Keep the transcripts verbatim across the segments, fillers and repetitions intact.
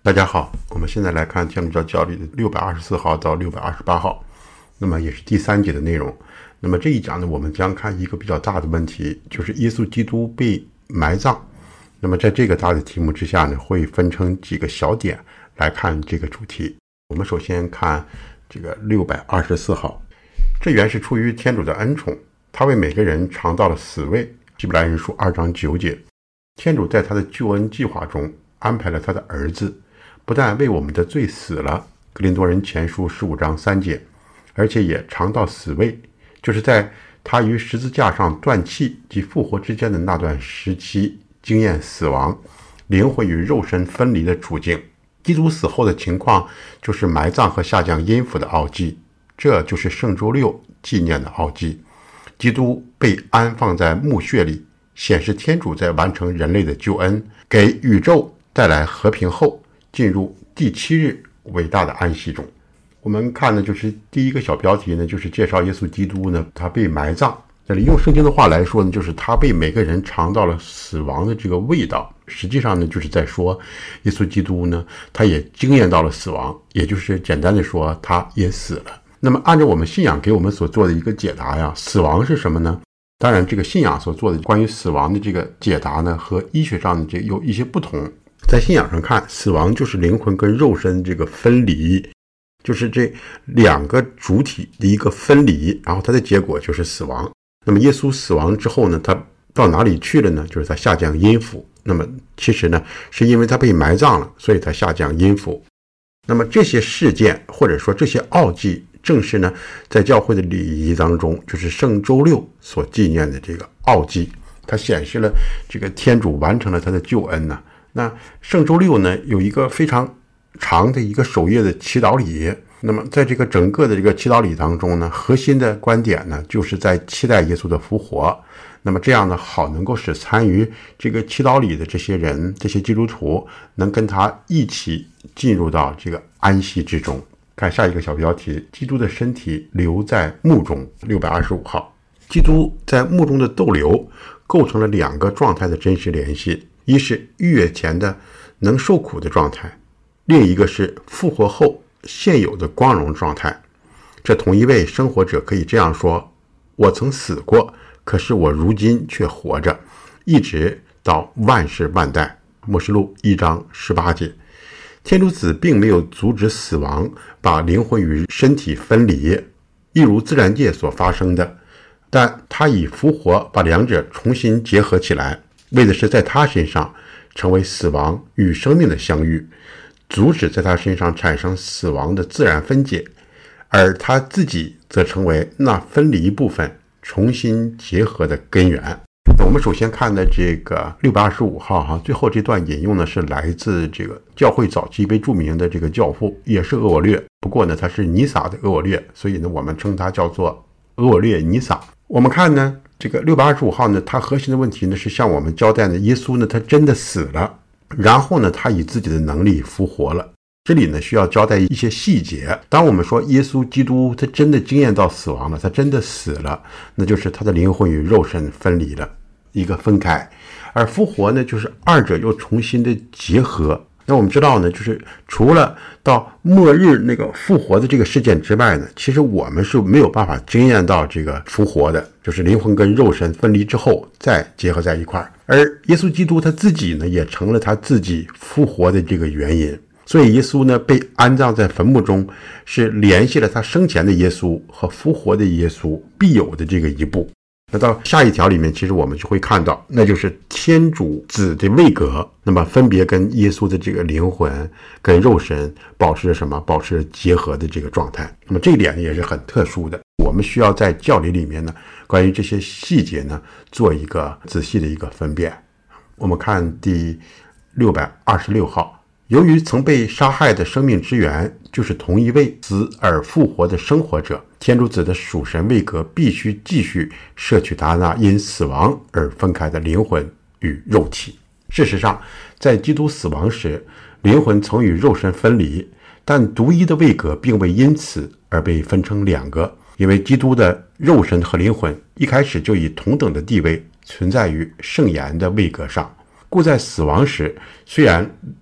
大家好，我们现在来看天主教教理的六百二十四号到六百二十八号，那么也是第三节的内容。那么这一讲呢，我们将看一个比较大的问题，就是耶稣基督被埋葬。那么在这个大的题目之下呢，会分成几个小点来看这个主题。我们首先看这个六百二十四号，这原是出于天主的恩宠，他为每个人尝到了死味。希伯来人书二章九节，天主在他的救恩计划中安排了他的儿子，不但为我们的罪死了，格林多人前书十五章三节，而且也尝到死味，就是在他于十字架上断气及复活之间的那段时期经验死亡，灵魂与肉身分离的处境。基督死后的情况就是埋葬和下降阴府的奥迹，这就是圣周六纪念的奥迹。基督被安放在墓穴里，显示天主在完成人类的救恩，给宇宙带来和平后，进入第七日伟大的安息中。我们看的就是第一个小标题呢，就是介绍耶稣基督呢，他被埋葬。这里用圣经的话来说呢，就是他被每个人尝到了死亡的这个味道。实际上呢，就是在说耶稣基督呢，他也经验到了死亡，也就是简单的说，他也死了。那么按照我们信仰给我们所做的一个解答呀，死亡是什么呢？当然这个信仰所做的关于死亡的这个解答呢，和医学上的这有一些不同。在信仰上看，死亡就是灵魂跟肉身这个分离，就是这两个主体的一个分离，然后它的结果就是死亡。那么耶稣死亡之后呢，他到哪里去了呢？就是他下降阴府。那么其实呢，是因为他被埋葬了，所以他下降阴府。那么这些事件或者说这些奥迹，正是呢在教会的礼仪当中，就是圣周六所纪念的这个奥迹，它显示了这个天主完成了他的救恩呢。那圣周六呢有一个非常长的一个守夜的祈祷礼，那么在这个整个的这个祈祷礼当中呢，核心的观点呢就是在期待耶稣的复活。那么这样呢，好能够使参与这个祈祷礼的这些人，这些基督徒能跟他一起进入到这个安息之中。看下一个小标题，基督的身体留在墓中，六百二十五号。基督在墓中的逗留构成了两个状态的真实联系，一是逾越前的能受苦的状态，另一个是复活后现有的光荣状态。这同一位生活者可以这样说，我曾死过，可是我如今却活着，一直到万世万代。默示录一章十八节。天主子并没有阻止死亡把灵魂与身体分离，一如自然界所发生的，但他以复活把两者重新结合起来，为的是在他身上成为死亡与生命的相遇，阻止在他身上产生死亡的自然分解，而他自己则成为那分离部分重新结合的根源。我们首先看的这个六百二十五号哈，最后这段引用呢是来自这个教会早期一位著名的这个教父，也是俄我略，不过呢他是尼撒的俄我略，所以呢我们称他叫做俄我略尼撒。我们看呢这个六百二十五号呢，它核心的问题呢是向我们交代呢，耶稣呢他真的死了，然后呢他以自己的能力复活了。这里呢需要交代一些细节。当我们说耶稣基督他真的经验到死亡了，他真的死了，那就是他的灵魂与肉身分离了，一个分开。而复活呢，就是二者又重新的结合。那我们知道呢，就是除了到末日那个复活的这个事件之外呢，其实我们是没有办法经验到这个复活的，就是灵魂跟肉身分离之后再结合在一块儿。而耶稣基督他自己呢，也成了他自己复活的这个原因。所以耶稣呢被安葬在坟墓中，是联系了他生前的耶稣和复活的耶稣必有的这个一步。那到下一条里面，其实我们就会看到，那就是天主子的位格，那么分别跟耶稣的这个灵魂跟肉身保持着什么？保持着结合的这个状态。那么这一点也是很特殊的，我们需要在教理里面呢，关于这些细节呢，做一个仔细的一个分辨。我们看第六百二十六号。由于曾被杀害的生命之源就是同一位死而复活的生活者，天主子的属神位格必须继续摄取他那因死亡而分开的灵魂与肉体。事实上，在基督死亡时，灵魂曾与肉身分离，但独一的位格并未因此而被分成两个，因为基督的肉身和灵魂一开始就以同等的地位存在于圣言的位格上，故在死亡时，虽然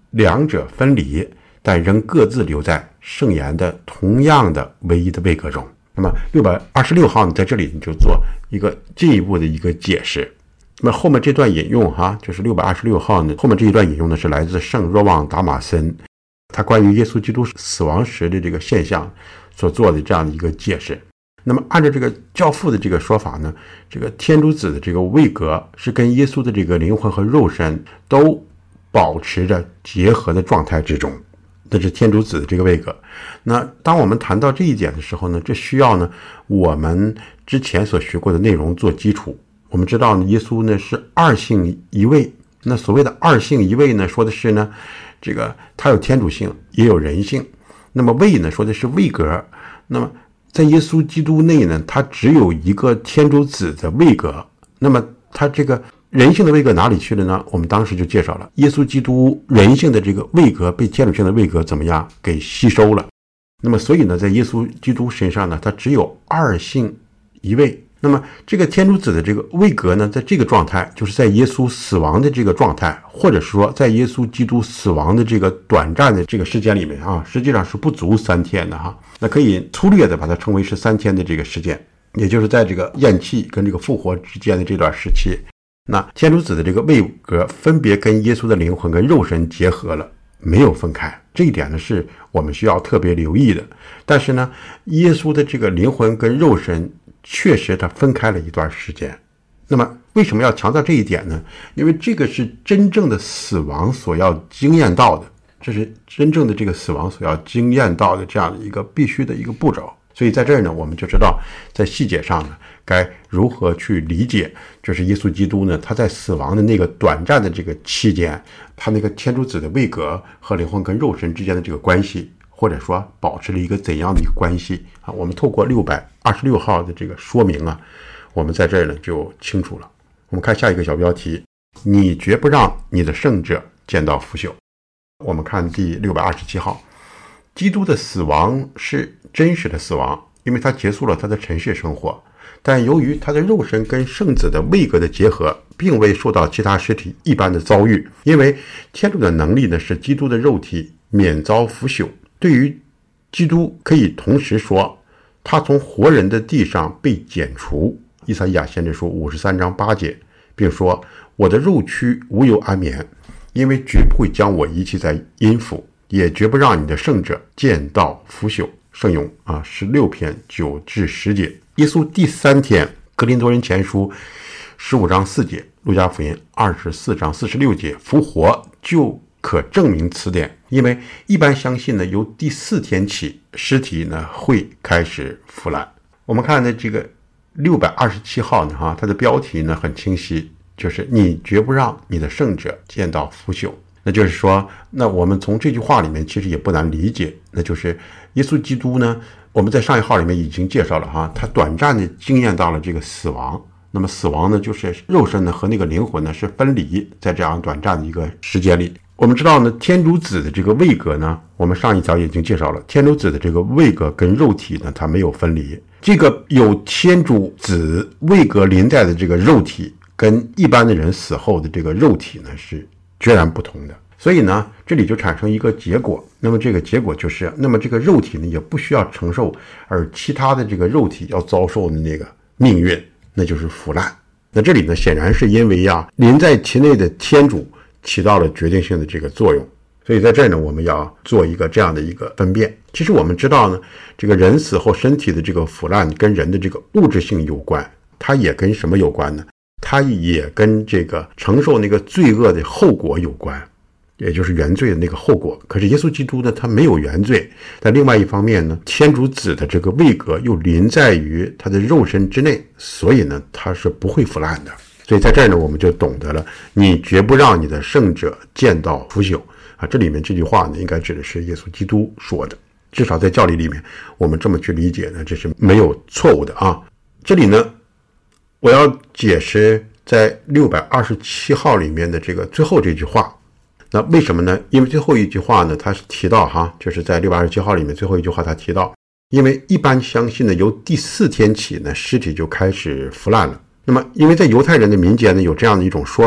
两者分离，但仍各自留在圣言的同样的唯一的位格中。那么六百二十六号呢，在这里你就做一个进一步的一个解释。那么后面这段引用哈，就是六百二十六号呢，后面这一段引用呢是来自圣若望达马森，他关于耶稣基督死亡时的这个现象所做的这样的一个解释。那么按照这个教父的这个说法呢，这个天主子的这个位格是跟耶稣的这个灵魂和肉身都保持着结合的状态之中，这是天主子的这个位格。那当我们谈到这一点的时候呢，这需要呢我们之前所学过的内容做基础。我们知道呢，耶稣呢是二性一位。那所谓的二性一位呢，说的是呢，这个他有天主性，也有人性。那么位呢，说的是位格。那么在耶稣基督内呢，他只有一个天主子的位格。那么他这个人性的位格哪里去了呢？我们当时就介绍了，耶稣基督人性的这个位格被天主性的位格怎么样给吸收了。那么所以呢，在耶稣基督身上呢，他只有二性一位。那么这个天主子的这个位格呢，在这个状态，就是在耶稣死亡的这个状态，或者说在耶稣基督死亡的这个短暂的这个时间里面啊，实际上是不足三天的哈。那可以粗略的把它称为是三天的这个时间，也就是在这个咽气跟这个复活之间的这段时期。那天主子的这个位格分别跟耶稣的灵魂跟肉身结合了，没有分开。这一点呢是我们需要特别留意的。但是呢，耶稣的这个灵魂跟肉身确实它分开了一段时间。那么为什么要强调这一点呢？因为这个是真正的死亡所要经验到的，这是真正的这个死亡所要经验到的这样的一个必须的一个步骤。所以在这儿呢，我们就知道在细节上呢该如何去理解，就是耶稣基督呢他在死亡的那个短暂的这个期间，他那个天主子的位格和灵魂跟肉身之间的这个关系，或者说保持了一个怎样的一个关系啊？我们透过六百二十六号的这个说明啊，我们在这儿呢就清楚了。我们看下一个小标题，你绝不让你的圣者见到腐朽。我们看第六百二十七号，基督的死亡是真实的死亡，因为他结束了他的尘世生活，但由于他的肉身跟圣子的位格的结合，并未受到其他实体一般的遭遇。因为天主的能力呢，使基督的肉体免遭腐朽。对于基督可以同时说，他从活人的地上被剪除，以赛亚先知书五十三章八节，并说，我的肉躯无有安眠，因为绝不会将我遗弃在阴府，也绝不让你的圣者见到腐朽。圣咏啊，十六篇九至十节。耶稣第三天，格林多人前书十五章四节，路加福音二十四章四十六节，复活就可证明此点。因为一般相信呢，由第四天起，尸体呢会开始腐烂。我们看呢这个六百二十七号呢哈，它的标题呢很清晰，就是你绝不让你的圣者见到腐朽。那就是说，那我们从这句话里面其实也不难理解，那就是耶稣基督呢，我们在上一号里面已经介绍了哈，他短暂的经验到了这个死亡。那么死亡呢，就是肉身呢和那个灵魂呢是分离在这样短暂的一个时间里。我们知道呢，天主子的这个位格呢，我们上一条已经介绍了，天主子的这个位格跟肉体呢它没有分离。这个有天主子位格临在的这个肉体，跟一般的人死后的这个肉体呢是截然不同的。所以呢，这里就产生一个结果，那么这个结果就是，那么这个肉体呢也不需要承受而其他的这个肉体要遭受的那个命运，那就是腐烂。那这里呢显然是因为呀临在其内的天主起到了决定性的这个作用。所以在这儿呢，我们要做一个这样的一个分辨。其实我们知道呢，这个人死后身体的这个腐烂跟人的这个物质性有关，它也跟什么有关呢？它也跟这个承受那个罪恶的后果有关，也就是原罪的那个后果。可是耶稣基督呢，他没有原罪。但另外一方面呢，天主子的这个位格又临在于他的肉身之内，所以呢，他是不会腐烂的。所以在这儿呢，我们就懂得了，你绝不让你的圣者见到腐朽啊。这里面这句话呢，应该指的是耶稣基督说的，至少在教理里面，我们这么去理解呢，这是没有错误的啊。这里呢，我要解释在六百二十七号里面的这个最后这句话。那为什么呢？因为最后一句话呢，它是提到哈，就是在六百二十七号里面最后一句话他提到，因为一般相信呢，由第四天起呢，尸体就开始腐烂了。那么因为在犹太人的民间呢，有这样的一种说法，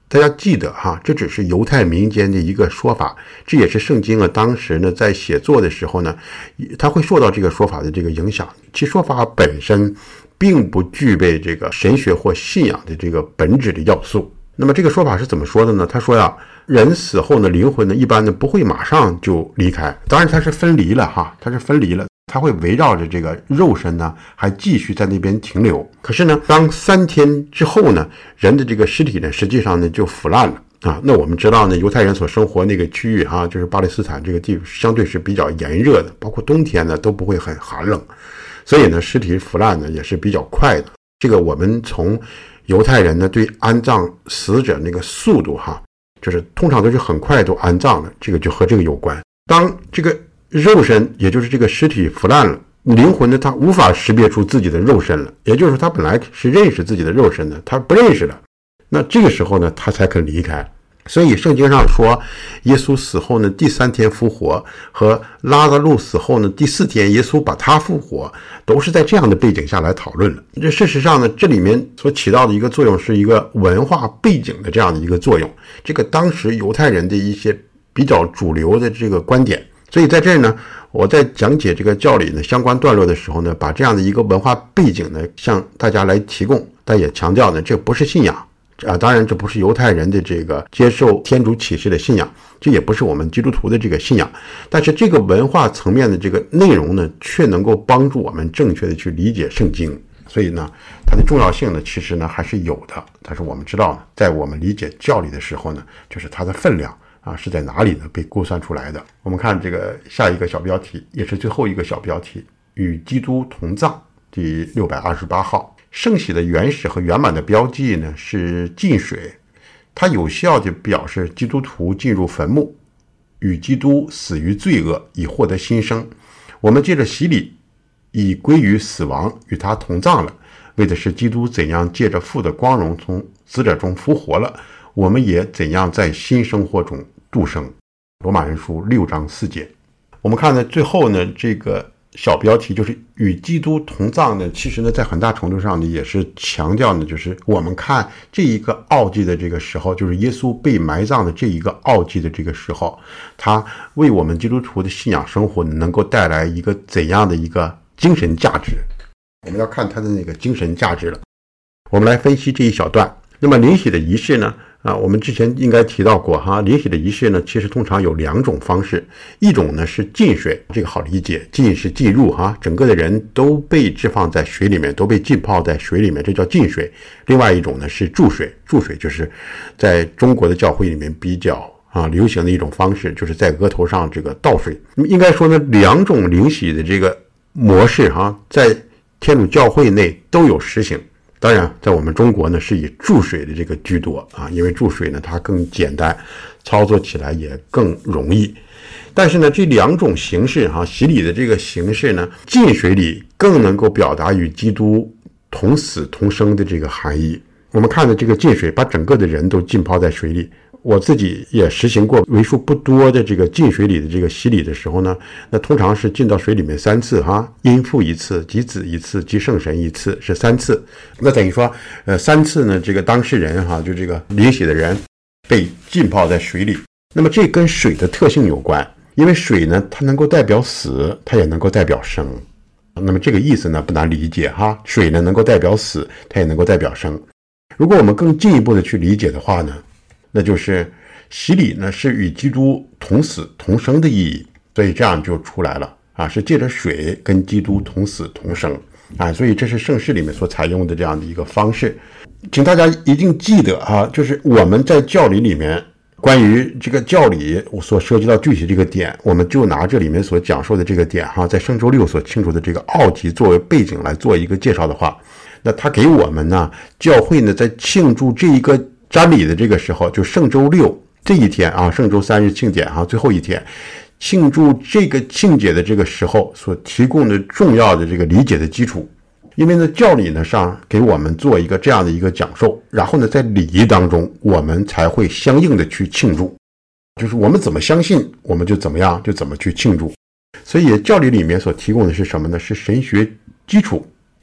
大家记得哈，这只是犹太民间的一个说法，这也是圣经啊当时呢在写作的时候呢，它会受到这个说法的这个影响。其说法本身并不具备这个神学或信仰的这个本质的要素。那么这个说法是怎么说的呢？他说呀，人死后呢，灵魂呢一般呢不会马上就离开，当然它是分离了哈，它是分离了，它会围绕着这个肉身呢还继续在那边停留。可是呢，当三天之后呢，人的这个尸体呢实际上呢就腐烂了啊。那我们知道呢，犹太人所生活那个区域哈，就是巴勒斯坦这个地方相对是比较炎热的，包括冬天呢都不会很寒冷，所以呢尸体腐烂呢也是比较快的。这个我们从犹太人呢对安葬死者那个速度哈，就是通常都是很快都安葬了，这个就和这个有关。当这个肉身也就是这个尸体腐烂了，灵魂呢它无法识别出自己的肉身了，也就是说他本来是认识自己的肉身的，他不认识了，那这个时候呢他才肯离开。所以圣经上说耶稣死后呢第三天复活，和拉撒路死后呢第四天耶稣把他复活，都是在这样的背景下来讨论了。这事实上呢，这里面所起到的一个作用是一个文化背景的这样的一个作用，这个当时犹太人的一些比较主流的这个观点。所以在这儿呢，我在讲解这个教理呢相关段落的时候呢，把这样的一个文化背景呢向大家来提供，但也强调呢这不是信仰啊，当然这不是犹太人的这个接受天主启示的信仰，这也不是我们基督徒的这个信仰，但是这个文化层面的这个内容呢，却能够帮助我们正确的去理解圣经。所以呢，它的重要性呢，其实呢还是有的。但是我们知道呢，在我们理解教理的时候呢，就是它的分量啊是在哪里呢被估算出来的。我们看这个下一个小标题，也是最后一个小标题，与基督同葬，第六百二十八号。圣洗的原始和圆满的标记呢是浸水，它有效地表示基督徒进入坟墓，与基督死于罪恶，以获得新生。我们借着洗礼已归于死亡，与他同葬了，为的是基督怎样借着父的光荣从死者中复活了，我们也怎样在新生活中度生。罗马人书六章四节。我们看呢，最后呢这个小标题就是与基督同葬呢，其实呢在很大程度上呢也是强调呢，就是我们看这一个奥迹的这个时候，就是耶稣被埋葬的这一个奥迹的这个时候，他为我们基督徒的信仰生活能够带来一个怎样的一个精神价值。我们要看他的那个精神价值了。我们来分析这一小段。那么灵洗的仪式呢啊，我们之前应该提到过哈，灵洗的仪式呢，其实通常有两种方式，一种呢是浸水，这个好理解，浸是浸入哈，整个的人都被置放在水里面，都被浸泡在水里面，这叫浸水。另外一种呢是注水，注水就是在中国的教会里面比较啊流行的一种方式，就是在额头上这个倒水。应该说呢，两种灵洗的这个模式哈，在天主教会内都有实行。当然在我们中国呢是以注水的这个居多啊，因为注水呢它更简单，操作起来也更容易。但是呢这两种形式哈，洗礼的这个形式呢，浸水礼更能够表达与基督同死同生的这个含义。我们看的这个浸水，把整个的人都浸泡在水里。我自己也实行过为数不多的这个浸水礼的这个洗礼的时候呢，那通常是浸到水里面三次哈，因父一次，及子一次，及圣神一次，是三次。那等于说呃三次呢，这个当事人哈，就这个灵洗的人被浸泡在水里。那么这跟水的特性有关，因为水呢它能够代表死，它也能够代表生。那么这个意思呢不难理解哈，水呢能够代表死，它也能够代表生。如果我们更进一步的去理解的话呢，那就是洗礼呢是与基督同死同生的意义，所以这样就出来了啊，是借着水跟基督同死同生啊，所以这是圣事里面所采用的这样的一个方式。请大家一定记得啊，就是我们在教理里面关于这个教理所涉及到具体这个点，我们就拿这里面所讲述的这个点哈，在圣周六所庆祝的这个奥迹作为背景来做一个介绍的话，那他给我们呢，教会呢在庆祝这一个瞻礼的这个时候，就圣周六这一天啊，圣周三日庆典哈，最后一天庆祝这个庆节的这个时候所提供的重要的这个理解的基础。因为呢教理呢上给我们做一个这样的一个讲授，然后呢在礼仪当中我们才会相应的去庆祝，就是我们怎么相信我们就怎么样就怎么去庆祝。所以教理里面所提供的是什么呢？是神学基础，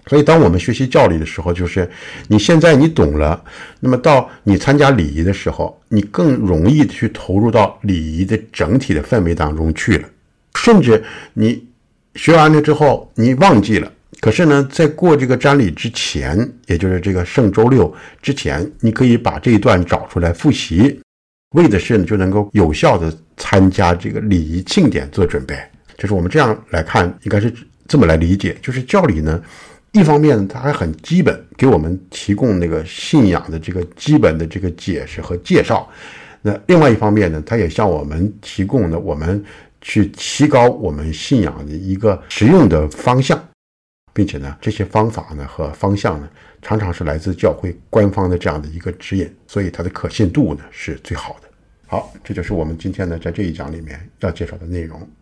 所以当我们学习教理的时候，就是你现在你懂了，那么到你参加礼仪的时候，你更容易去投入到礼仪的整体的氛围当中去了。甚至你学完了之后你忘记了，可是呢在过这个瞻礼之前，也就是这个圣周六之前，你可以把这一段找出来复习，为的是呢就能够有效的参加这个礼仪庆典做准备。就是我们这样来看，应该是这么来理解，就是教理呢一方面它还很基本，给我们提供那个信仰的这个基本的这个解释和介绍，那另外一方面呢，它也向我们提供了我们去提高我们信仰的一个实用的方向，并且呢这些方法呢和方向呢常常是来自教会官方的这样的一个指引，所以它的可信度呢是最好的。好，这就是我们今天呢在这一讲里面要介绍的内容。